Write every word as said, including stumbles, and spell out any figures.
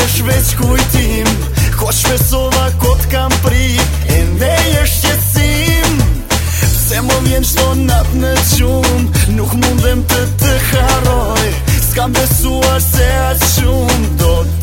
është veç kujtim, ko shpesova, ko t'kam prit, e ndej është qetësim. Pse më vjen çdo natë në gjumë, nuk mundem të të harroj, s'kam besuar se aq shumë do